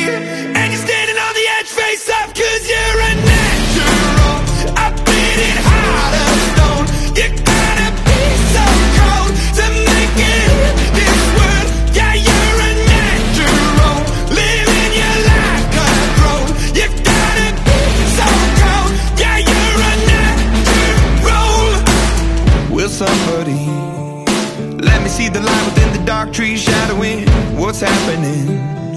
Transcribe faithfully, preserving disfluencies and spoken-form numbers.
and you're standing on the edge, face up, cause you're a natural. I bleed it hard as stone. You gotta be so cold to make it in this world. Yeah, you're a natural, living your life control. You gotta be so cold. Yeah, you're a natural. Will somebody let me see the light within the dark trees shadowing what's happening?